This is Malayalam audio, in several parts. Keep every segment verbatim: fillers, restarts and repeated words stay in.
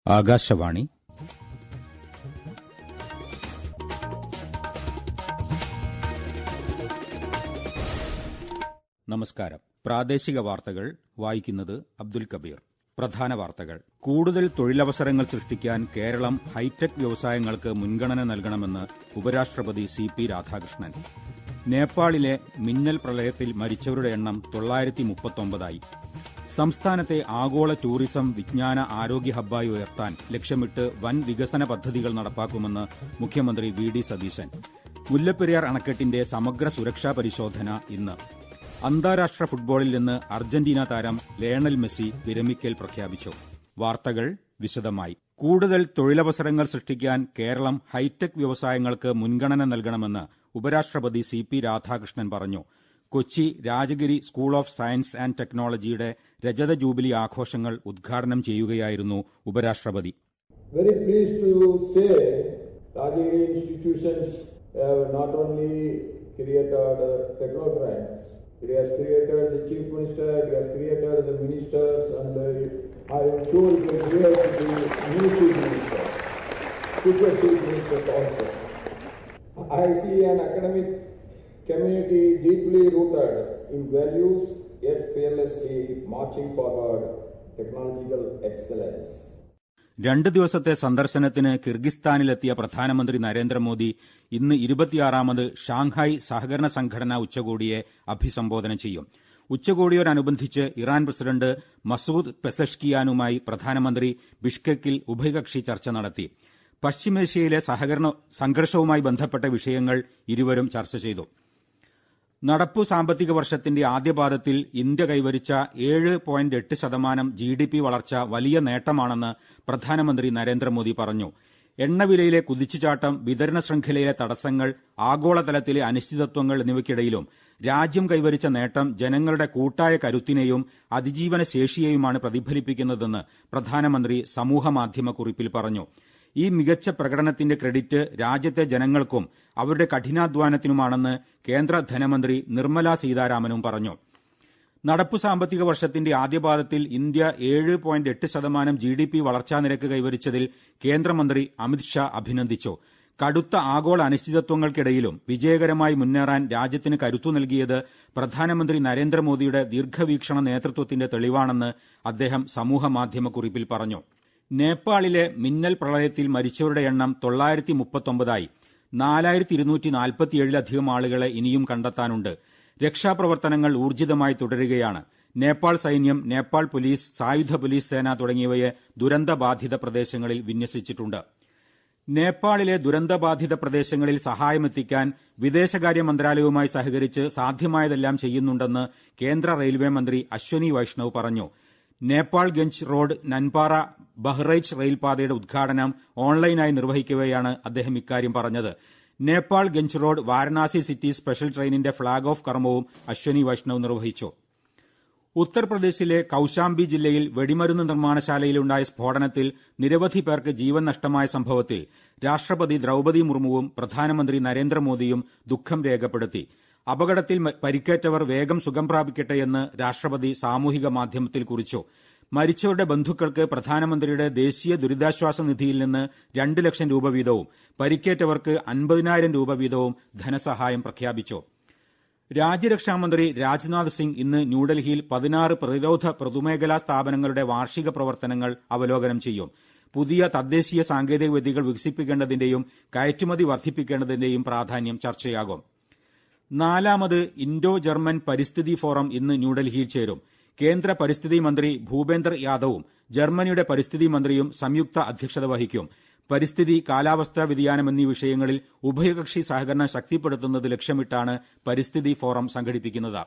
ആകാശവാണി. നമസ്കാരം. പ്രാദേശിക വാർത്തകൾ വായിക്കുന്നത് അബ്ദുൽ കബീർ. പ്രധാന വാർത്തകൾ. കൂടുതൽ തൊഴിലവസരങ്ങൾ സൃഷ്ടിക്കാൻ കേരളം ഹൈടെക് വ്യവസായങ്ങൾക്ക് മുൻഗണന നൽകണമെന്ന് ഉപരാഷ്ട്രപതി സി പി രാധാകൃഷ്ണൻ. നേപ്പാളിലെ മിന്നൽ പ്രളയത്തിൽ മരിച്ചവരുടെ എണ്ണം തൊള്ളായിരത്തി മുപ്പത്തൊമ്പതായി. സംസ്ഥാനത്തെ ആഗോള ടൂറിസം വിജ്ഞാന ആരോഗ്യ ഹബ്ബായി ഉയർത്താൻ ലക്ഷ്യമിട്ട് വൻ വികസന പദ്ധതികൾ നടപ്പാക്കുമെന്ന് മുഖ്യമന്ത്രി വി ഡി സതീശൻ. മുല്ലപ്പെരിയാർ അണക്കെട്ടിന്റെ സമഗ്ര സുരക്ഷാ പരിശോധന ഇന്ന്. അന്താരാഷ്ട്ര ഫുട്ബോളിൽ നിന്ന് അർജന്റീന താരം ലയണൽ മെസ്സി വിരമിക്കൽ പ്രഖ്യാപിച്ചു. വാർത്തകൾ വിശദമായി. കൂടുതൽ തൊഴിലവസരങ്ങൾ സൃഷ്ടിക്കാൻ കേരളം ഹൈടെക് വ്യവസായങ്ങൾക്ക് മുൻഗണന നൽകണമെന്ന് ഉപരാഷ്ട്രപതി സി പി രാധാകൃഷ്ണൻ പറഞ്ഞു. Kochi Rajagiri school of science and ടെക്നോളജിയുടെ രജത ജൂബിലി ആഘോഷങ്ങൾ ഉദ്ഘാടനം ചെയ്യുകയായിരുന്നു ഉപരാഷ്ട്രപതി. Very pleased to say Rajagiri institutions have not only created technocrats, it has created the chief minister, it has created the ministers, and I am sure it will create the new chief minister, future chief ministers also. I see an academic community deeply rooted in values yet fearlessly marching forward technological excellence. രണ്ട് ദിവസത്തെ സന്ദർശനത്തിന് കിർഗിസ്ഥാനിലെത്തിയ പ്രധാനമന്ത്രി നരേന്ദ്രമോദി ഇന്ന് ഇരുപത്തിയാറാമത് ഷാങ്ഹായ് സഹകരണ സംഘടനാ ഉച്ചകോടിയെ അഭിസംബോധന ചെയ്യും. ഉച്ചകോടിയോടനുബന്ധിച്ച് ഇറാൻ പ്രസിഡന്റ് മസൂദ് പെസഷ്കിയാനുമായി പ്രധാനമന്ത്രി ബിഷ്കെക്കിൽ ഉഭയകക്ഷി ചർച്ച നടത്തി. പശ്ചിമേഷ്യയിലെ സഹകരണ സംഘർഷവുമായി ബന്ധപ്പെട്ട വിഷയങ്ങൾ ഇരുവരും ചർച്ച ചെയ്തു. നടപ്പു സാമ്പത്തിക വർഷത്തിന്റെ ആദ്യപാദത്തിൽ ഇന്ത്യ കൈവരിച്ച ഏഴ് പോയിന്റ് എട്ട് ശതമാനം ജി ഡി പി വളർച്ച വലിയ നേട്ടമാണെന്ന് പ്രധാനമന്ത്രി നരേന്ദ്രമോദി പറഞ്ഞു. എണ്ണവിലയിലെ കുതിച്ചുചാട്ടം, വിതരണ ശൃംഖലയിലെ തടസ്സങ്ങൾ, ആഗോളതലത്തിലെ അനിശ്ചിതത്വങ്ങൾ എന്നിവയ്ക്കിടയിലും രാജ്യം കൈവരിച്ച നേട്ടം ജനങ്ങളുടെ കൂട്ടായ കരുത്തിനെയും അതിജീവന ശേഷിയെയുമാണ് പ്രതിഫലിപ്പിക്കുന്നതെന്ന് പ്രധാനമന്ത്രി സമൂഹമാധ്യമ കുറിപ്പിൽ പറഞ്ഞു. ഈ മികച്ച പ്രകടനത്തിന്റെ ക്രെഡിറ്റ് രാജ്യത്തെ ജനങ്ങൾക്കും അവരുടെ കഠിനാധ്വാനത്തിനുമാണെന്ന് കേന്ദ്ര ധനമന്ത്രി നിർമ്മലാ സീതാരാമനും പറഞ്ഞു. നടപ്പു സാമ്പത്തിക വർഷത്തിന്റെ ആദ്യപാദത്തിൽ ഇന്ത്യ ഏഴ് പോയിന്റ് എട്ട് ശതമാനം ജി ഡി പി വളർച്ചാ നിരക്ക് കൈവരിച്ചതിൽ കേന്ദ്രമന്ത്രി അമിത്ഷാ അഭിനന്ദിച്ചു. കടുത്ത ആഗോള അനിശ്ചിതത്വങ്ങൾക്കിടയിലും വിജയകരമായി മുന്നേറാൻ രാജ്യത്തിന് കരുത്തു നൽകിയത് പ്രധാനമന്ത്രി നരേന്ദ്രമോദിയുടെ ദീർഘവീക്ഷണ നേതൃത്വത്തിന്റെ തെളിവാണെന്ന് അദ്ദേഹം സമൂഹമാധ്യമ കുറിപ്പിൽ പറഞ്ഞു. നേപ്പാളിലെ മിന്നൽ പ്രളയത്തിൽ മരിച്ചവരുടെ എണ്ണം തൊള്ളായിരത്തി മുപ്പത്തൊമ്പതായി. നാലായിരത്തി ഇരുന്നൂറ്റി നാൽപ്പത്തിയേഴിലധികം ആളുകളെ ഇനിയും കണ്ടെത്താനുണ്ട്. രക്ഷാപ്രവർത്തനങ്ങൾ ഊർജിതമായി തുടരുകയാണ്. നേപ്പാൾ സൈന്യം, നേപ്പാൾ പോലീസ്, സായുധ പോലീസ് സേന തുടങ്ങിയവയെ ദുരന്തബാധിത പ്രദേശങ്ങളിൽ വിന്യസിച്ചിട്ടുണ്ട്. നേപ്പാളിലെ ദുരന്തബാധിത പ്രദേശങ്ങളിൽ സഹായമെത്തിക്കാൻ വിദേശകാര്യ മന്ത്രാലയവുമായി സഹകരിച്ച് സാധ്യമായതെല്ലാം ചെയ്യുന്നുണ്ടെന്ന് കേന്ദ്ര റെയിൽവേ മന്ത്രി അശ്വനി വൈഷ്ണവ് പറഞ്ഞു. നേപ്പാൾ ഗഞ്ച് റോഡ് നൻപാറ ബഹ്റൈച്ച് റെയിൽപാതയുടെ ഉദ്ഘാടനം ഓൺലൈനായി നിർവഹിക്കവെയാണ് അദ്ദേഹം ഇക്കാര്യം പറഞ്ഞത്. Nepal Ganj road Varanasi city special ട്രെയിനിന്റെ ഫ്ളാഗ് ഓഫ് കർമ്മവും അശ്വനി വൈഷ്ണവ് നിർവഹിച്ചു. ഉത്തർപ്രദേശിലെ കൌശാംബി ജില്ലയിൽ വെടിമരുന്ന് നിർമ്മാണശാലയിലുണ്ടായ സ്ഫോടനത്തിൽ നിരവധി പേർക്ക് ജീവൻ നഷ്ടമായ സംഭവത്തിൽ രാഷ്ട്രപതി ദ്രൌപദി മുർമുവും പ്രധാനമന്ത്രി നരേന്ദ്രമോദിയും ദുഃഖം രേഖപ്പെടുത്തി. അപകടത്തിൽ പരിക്കേറ്റവർ വേഗം സുഖം പ്രാപിക്കട്ടെയെന്ന് രാഷ്ട്രപതി സാമൂഹിക മാധ്യമത്തിൽ കുറിച്ചു. മരിച്ചവരുടെ ബന്ധുക്കൾക്ക് പ്രധാനമന്ത്രിയുടെ ദേശീയ ദുരിതാശ്വാസ നിധിയിൽ നിന്ന് രണ്ട് ലക്ഷം രൂപ വീതവും പരിക്കേറ്റവർക്ക് അൻപതിനായിരം രൂപ വീതവും ധനസഹായം പ്രഖ്യാപിച്ചു. രാജ്യരക്ഷാമന്ത്രി രാജ്നാഥ് സിംഗ് ഇന്ന് ന്യൂഡൽഹിയിൽ പതിനാറ് പ്രതിരോധ പൊതുമേഖലാ സ്ഥാപനങ്ങളുടെ വാർഷിക പ്രവർത്തനങ്ങൾ അവലോകനം ചെയ്യും. പുതിയ തദ്ദേശീയ സാങ്കേതിക വിദ്യകൾ വികസിപ്പിക്കേണ്ടതിന്റെയും കയറ്റുമതി വർദ്ധിപ്പിക്കേണ്ടതിന്റെയും പ്രാധാന്യം ചർച്ചയാകും. നാലാമത് ഇൻഡോ ജർമ്മൻ പരിസ്ഥിതി ഫോറം ഇന്ന് ന്യൂഡൽഹിയിൽ ചേരും. കേന്ദ്ര പരിസ്ഥിതി മന്ത്രി ഭൂപേന്ദർ യാദവും ജർമ്മനിയുടെ പരിസ്ഥിതി മന്ത്രിയും സംയുക്ത അധ്യക്ഷത വഹിക്കും. പരിസ്ഥിതി, കാലാവസ്ഥാ വ്യതിയാനം എന്നീ വിഷയങ്ങളിൽ ഉഭയകക്ഷി സഹകരണം ശക്തിപ്പെടുത്തുന്നത് ലക്ഷ്യമിട്ടാണ് പരിസ്ഥിതി ഫോറം സംഘടിപ്പിക്കുന്നത്.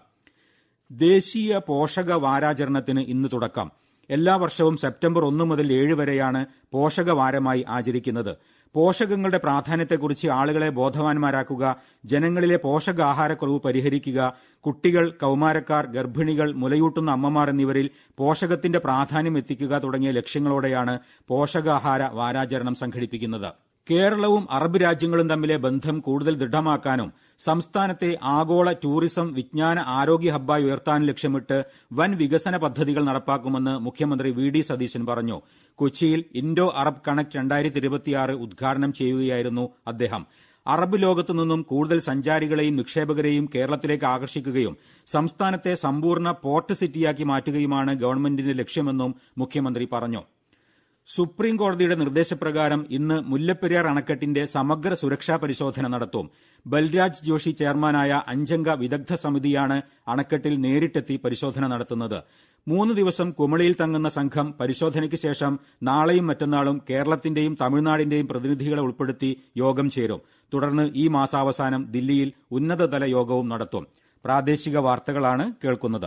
ദേശീയ പോഷക വാരാചരണത്തിന് ഇന്ന് തുടക്കം. എല്ലാ വർഷവും സെപ്റ്റംബർ ഒന്ന് മുതൽ ഏഴ് വരെയാണ് പോഷകവാരമായി ആചരിക്കുന്നത്. പോഷകങ്ങളുടെ പ്രാധാന്യത്തെക്കുറിച്ച് ആളുകളെ ബോധവാന്മാരാക്കുക, ജനങ്ങളിലെ പോഷകാഹാരക്കുറവ് പരിഹരിക്കുക, കുട്ടികൾ, കൌമാരക്കാർ, ഗർഭിണികൾ, മുലയൂട്ടുന്ന അമ്മമാർ എന്നിവരിൽ പോഷകത്തിന്റെ പ്രാധാന്യം എത്തിക്കുക തുടങ്ങിയ ലക്ഷ്യങ്ങളോടെയാണ് പോഷകാഹാര വാരാചരണം സംഘടിപ്പിക്കുന്നത്. കേരളവും അറബ് രാജ്യങ്ങളും തമ്മിലെ ബന്ധം കൂടുതൽ ദൃഢമാക്കാനും സംസ്ഥാനത്തെ ആഗോള ടൂറിസം വിജ്ഞാന ആരോഗ്യ ഹബ്ബായി ഉയർത്താൻ ലക്ഷ്യമിട്ട് വൻ വികസന പദ്ധതികൾ നടപ്പാക്കുമെന്ന് മുഖ്യമന്ത്രി വി ഡി സതീശൻ പറഞ്ഞു. കൊച്ചിയിൽ ഇൻഡോ അറബ് കണക്ട് രണ്ടായിരത്തി ഇരുപത്തിയാറ് ഉദ്ഘാടനം ചെയ്യുകയായിരുന്നു അദ്ദേഹം. അറബ് ലോകത്തു നിന്നും കൂടുതൽ സഞ്ചാരികളെയും നിക്ഷേപകരെയും കേരളത്തിലേക്ക് ആകർഷിക്കുകയും സംസ്ഥാനത്തെ സമ്പൂർണ്ണ പോർട്ട് സിറ്റിയാക്കി മാറ്റുകയുമാണ് ഗവൺമെന്റിന്റെ ലക്ഷ്യമെന്നും മുഖ്യമന്ത്രി പറഞ്ഞു. സുപ്രീം കോടതിയുടെ നിർദ്ദേശപ്രകാരം ഇന്ന് മുല്ലപ്പെരിയാർ അണക്കെട്ടിന്റെ സമഗ്ര സുരക്ഷാ പരിശോധന നടത്തും. ബൽരാജ് ജോഷി ചെയർമാനായ അഞ്ചംഗ വിദഗ്ധ സമിതിയാണ് അണക്കെട്ടിൽ നേരിട്ടെത്തി പരിശോധന നടത്തുന്നത്. മൂന്ന് ദിവസം കുമളിയിൽ തങ്ങുന്ന സംഘം പരിശോധനയ്ക്ക് ശേഷം നാളെയും മറ്റന്നാളും കേരളത്തിന്റെയും തമിഴ്നാടിന്റെയും പ്രതിനിധികളെ ഉൾപ്പെടുത്തി യോഗം ചേരും. തുടർന്ന് ഈ മാസാവസാനം ദില്ലിയിൽ ഉന്നതതല യോഗവും നടത്തും. പ്രാദേശിക വാർത്തകളാണ് കേൾക്കുന്നത്.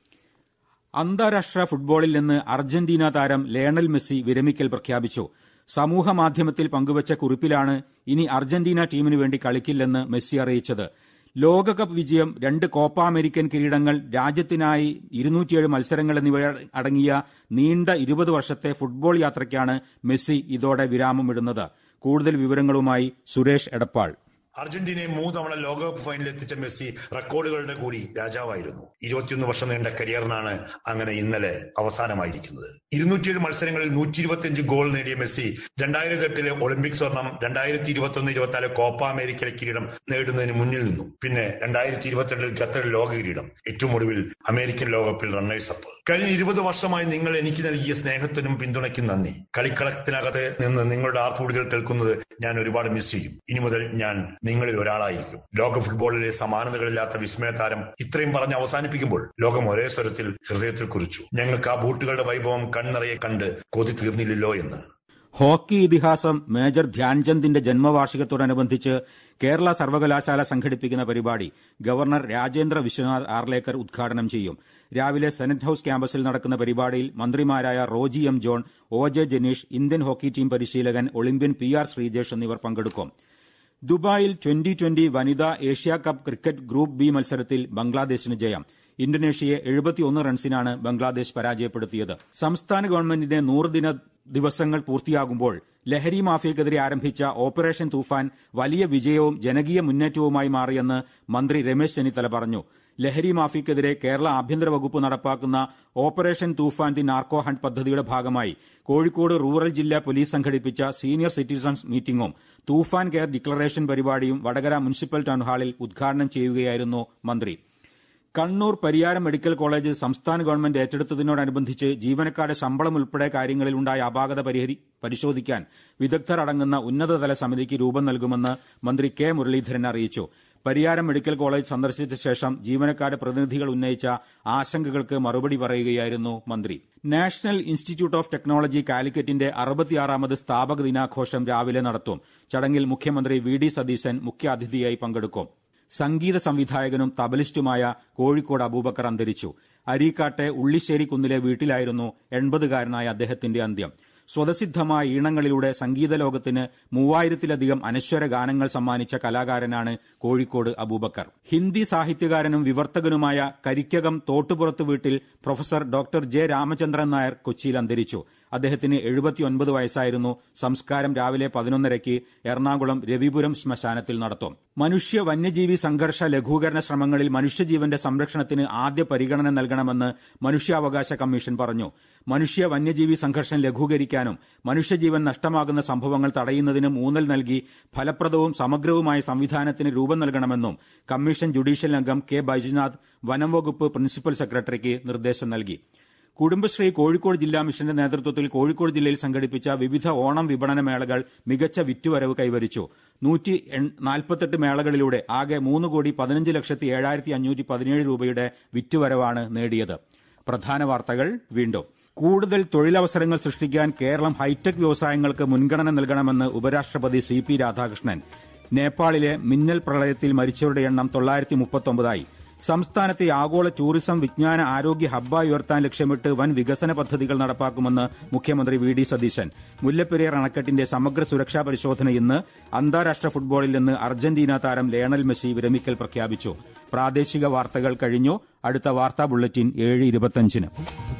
അന്താരാഷ്ട്ര ഫുട്ബോളിൽ നിന്ന് അർജന്റീന താരം ലയണൽ മെസ്സി വിരമിക്കൽ പ്രഖ്യാപിച്ചു. സമൂഹമാധ്യമത്തിൽ പങ്കുവച്ച കുറിപ്പിലാണ് ഇനി അർജന്റീന ടീമിനു വേണ്ടി കളിക്കില്ലെന്ന് മെസ്സി അറിയിച്ചത്. ലോകകപ്പ് വിജയം, രണ്ട് കോപ്പ അമേരിക്കൻ കിരീടങ്ങൾ, രാജ്യത്തിനായി ഇരുന്നൂറ്റിയേഴ് മത്സരങ്ങൾ എന്നിവ അടങ്ങിയ നീണ്ട ഇരുപത് വർഷത്തെ ഫുട്ബോൾ യാത്രയ്ക്കാണ് മെസ്സി ഇതോടെ വിരാമമിടുന്നത്. കൂടുതൽ വിവരങ്ങളുമായി സുരേഷ് എടപ്പാൾ. അർജന്റീനയെ മൂന്നവണ ലോകകപ്പ് ഫൈനലിൽ എത്തിച്ച മെസ്സി റെക്കോർഡുകളുടെ കൂടി രാജാവായിരുന്നു. ഇരുപത്തിയൊന്ന് വർഷം നീണ്ട കരിയറിനാണ് അങ്ങനെ ഇന്നലെ അവസാനമായിരിക്കുന്നത്. ഇരുന്നൂറ്റിയേഴ് മത്സരങ്ങളിൽ നൂറ്റി ഇരുപത്തിയഞ്ച് ഗോൾ നേടിയ മെസ്സി രണ്ടായിരത്തി എട്ടിലെ ഒളിമ്പിക് സ്വർണം, രണ്ടായിരത്തി ഇരുപത്തി ഒന്ന് ഇരുപത്തിനാല് കോപ്പ അമേരിക്കയിലെ കിരീടം നേടുന്നതിന് മുന്നിൽ നിന്നു. പിന്നെ രണ്ടായിരത്തി ഇരുപത്തിരണ്ടിൽ ഖത്തറിൽ ലോക കിരീടം, ഏറ്റവും ഒടുവിൽ അമേരിക്കൻ ലോകകപ്പിൽ റണ്ണേഴ്സ് അപ്പ്. കഴിഞ്ഞ ഇരുപത് വർഷമായി നിങ്ങൾ എനിക്ക് നൽകിയ സ്നേഹത്തിനും പിന്തുണയ്ക്കും നന്ദി. കളിക്കളത്തിനകത്ത് നിന്ന് നിങ്ങളുടെ ആർപ്പുവിളികൾ കേൾക്കുന്നത് ഞാൻ ഒരുപാട് മിസ് ചെയ്യും. ഇനി മുതൽ ഞാൻ നിങ്ങളിൽ ഒരാളായിരിക്കും. ലോക ഫുട്ബോളിലെ സമാനതകളില്ലാത്ത വിസ്മയതാരം ഇത്രയും പറഞ്ഞ് അവസാനിപ്പിക്കുമ്പോൾ ലോകം ഒരേ സ്വരത്തിൽ ഹൃദയത്തിൽ കുറിച്ചു. ഞങ്ങൾക്ക് ആ ബൂട്ടുകളുടെ വൈഭവം കൺനിറയെ കണ്ട് കൊതി തീർന്നില്ലല്ലോ എന്ന്. ഹോക്കി ഇതിഹാസം മേജർ ധ്യാൻചന്ദിന്റെ ജന്മവാർഷികത്തോടനുബന്ധിച്ച് കേരള സർവകലാശാല സംഘടിപ്പിക്കുന്ന പരിപാടി ഗവർണർ രാജേന്ദ്ര വിശ്വനാഥ് ആർലേക്കർ ഉദ്ഘാടനം ചെയ്യും. രാവിലെ സെനറ്റ് ഹൌസ് ക്യാമ്പസിൽ നടക്കുന്ന പരിപാടിയിൽ മന്ത്രിമാരായ Roji M John, O J Janeesh, Indian hockey team പരിശീലകൻ ഒളിമ്പ്യൻ പി ആർ ശ്രീജേഷ് എന്നിവർ പങ്കെടുക്കും. ദുബായിൽ ട്വന്റി ട്വന്റി വനിതാ Asia cup cricket group B മത്സരത്തിൽ ബംഗ്ലാദേശിന് ജയം. ഇന്തോനേഷ്യയെ എഴുപത്തിയൊന്ന് റൺസിനാണ് ബംഗ്ലാദേശ് പരാജയപ്പെടുത്തിയത്. സംസ്ഥാന ഗവൺമെന്റിന്റെ നൂറ് ദിന ദിവസങ്ങൾ പൂർത്തിയാകുമ്പോൾ ലഹരി മാഫിയക്കെതിരെ ആരംഭിച്ച ഓപ്പറേഷൻ തൂഫാൻ വലിയ വിജയവും ജനകീയ മുന്നേറ്റവുമായി മാറിയെന്ന് മന്ത്രി രമേശ് ചെന്നിത്തല പറഞ്ഞു. ലഹരി മാഫിയക്കെതിരെ കേരള ആഭ്യന്തര വകുപ്പ് നടപ്പാക്കുന്ന operation Toofan the narco hunt പദ്ധതിയുടെ ഭാഗമായി കോഴിക്കോട് റൂറൽ ജില്ലാ പോലീസ് സംഘടിപ്പിച്ച സീനിയർ സിറ്റിസൺസ് മീറ്റിംഗും തൂഫാൻ കെയർ ഡിക്ലറേഷൻ പരിപാടിയും വടകര മുനിസിപ്പൽ ടൌൺഹാളിൽ ഉദ്ഘാടനം ചെയ്യുകയായിരുന്നു മന്ത്രി. കണ്ണൂർ പരിയാരം മെഡിക്കൽ കോളേജ് സംസ്ഥാന ഗവൺമെന്റ് ഏറ്റെടുത്തതിനോടനുബന്ധിച്ച് ജീവനക്കാരുടെ ശമ്പളം ഉൾപ്പെടെ കാര്യങ്ങളിലുണ്ടായ അപാകത പരിശോധിക്കാൻ വിദഗ്ധർ അടങ്ങുന്ന ഉന്നതതല സമിതിക്ക് രൂപം നൽകുമെന്ന് മന്ത്രി കെ മുരളീധരൻ അറിയിച്ചു. പരിയാരം മെഡിക്കൽ കോളേജ് സന്ദർശിച്ച ശേഷം ജീവനക്കാരുടെ പ്രതിനിധികൾ ഉന്നയിച്ച ആശങ്കകൾക്ക് മറുപടി പറയുകയായിരുന്നു മന്ത്രി. നാഷണൽ ഇൻസ്റ്റിറ്റ്യൂട്ട് ഓഫ് ടെക്നോളജി കാലിക്കറ്റിന്റെ അറുപത്തിയാറാമത് സ്ഥാപക ദിനാഘോഷം രാവിലെ നടത്തും. ചടങ്ങിൽ മുഖ്യമന്ത്രി വി ഡി സതീശൻ മുഖ്യാതിഥിയായി പങ്കെടുക്കും. സംഗീത സംവിധായകനും തബലിസ്റ്റുമായ കോഴിക്കോട് അബൂബക്കർ അന്തരിച്ചു. അരീക്കാട്ടെ ഉള്ളിശ്ശേരി കുന്നിലെ വീട്ടിലായിരുന്നു എൺപതുകാരനായ അദ്ദേഹത്തിന്റെ അന്ത്യം. സ്വതസിദ്ധമായ ഈണങ്ങളിലൂടെ സംഗീത ലോകത്തിന് മൂവായിരത്തിലധികം അനശ്വര ഗാനങ്ങൾ സമ്മാനിച്ച കലാകാരനാണ് കോഴിക്കോട് അബൂബക്കർ. ഹിന്ദി സാഹിത്യകാരനും വിവർത്തകനുമായ കരിക്കകം തോട്ടുപുറത്ത് വീട്ടിൽ professor doctor J Ramachandran Nair കൊച്ചിയിൽ അന്തരിച്ചു. അദ്ദേഹത്തിന് എഴുപത്തിയൊൻപത് വയസ്സായിരുന്നു. സംസ്കാരം രാവിലെ പതിനൊന്നരയ്ക്ക് എറണാകുളം രവിപുരം ശ്മശാനത്തിൽ നടത്തും. മനുഷ്യ വന്യജീവി സംഘർഷ ലഘൂകരണ ശ്രമങ്ങളിൽ മനുഷ്യജീവന്റെ സംരക്ഷണത്തിന് ആദ്യ പരിഗണന നൽകണമെന്ന് മനുഷ്യാവകാശ കമ്മീഷൻ പറഞ്ഞു. മനുഷ്യ വന്യജീവി സംഘർഷം ലഘൂകരിക്കാനും മനുഷ്യജീവൻ നഷ്ടമാകുന്ന സംഭവങ്ങൾ തടയുന്നതിനും ഊന്നൽ നൽകി ഫലപ്രദവും സമഗ്രവുമായ സംവിധാനത്തിന് രൂപം നൽകണമെന്നും കമ്മീഷൻ ജുഡീഷ്യൽ അംഗം കെ ബൈജുനാഥ് വനം വകുപ്പ് പ്രിൻസിപ്പൽ സെക്രട്ടറിക്ക് നിർദ്ദേശം നൽകി. കുടുംബശ്രീ കോഴിക്കോട് ജില്ലാ മിഷന്റെ നേതൃത്വത്തിൽ കോഴിക്കോട് ജില്ലയിൽ സംഘടിപ്പിച്ച വിവിധ ഓണം വിപണന മേളകൾ മികച്ച വിറ്റുവരവ് കൈവരിച്ചു. നൂറ്റി നാൽപ്പത്തെട്ട് മേളകളിലൂടെ ആകെ മൂന്ന് കോടി പതിനഞ്ച് ലക്ഷത്തി ഏഴായിരത്തി അഞ്ഞൂറ്റി പതിനേഴ് രൂപയുടെ വിറ്റുവരവാണ് നേടിയത്. പ്രധാന വാർത്തകൾ വീണ്ടും. കൂടുതൽ തൊഴിലവസരങ്ങൾ സൃഷ്ടിക്കാൻ കേരളം ഹൈടെക് വ്യവസായങ്ങൾക്ക് മുൻഗണന നൽകണമെന്ന് ഉപരാഷ്ട്രപതി സി പി രാധാകൃഷ്ണൻ. നേപ്പാളിലെ മിന്നൽ പ്രളയത്തിൽ മരിച്ചവരുടെ എണ്ണം തൊള്ളായിരത്തി മുപ്പത്തൊമ്പതായി. സംസ്ഥാനത്തെ ആഗോള ടൂറിസം വിജ്ഞാന ആരോഗ്യ ഹബ്ബായി ഉയർത്താൻ ലക്ഷ്യമിട്ട് വൻ വികസന പദ്ധതികൾ നടപ്പാക്കുമെന്ന് മുഖ്യമന്ത്രി വി ഡി സതീശൻ. മുല്ലപ്പെരിയാർ അണക്കെട്ടിന്റെ സമഗ്ര സുരക്ഷാ പരിശോധന ഇന്ന്. അന്താരാഷ്ട്ര ഫുട്ബോളിൽ നിന്ന് അർജന്റീന താരം ലയണൽ മെസ്സി വിരമിക്കൽ പ്രഖ്യാപിച്ചു. പ്രാദേശിക വാർത്തകൾ കഴിഞ്ഞു. അടുത്ത വാർത്താ ബുള്ളറ്റിൻ ഏഴ് ഇരുപത്തിയഞ്ചിന്.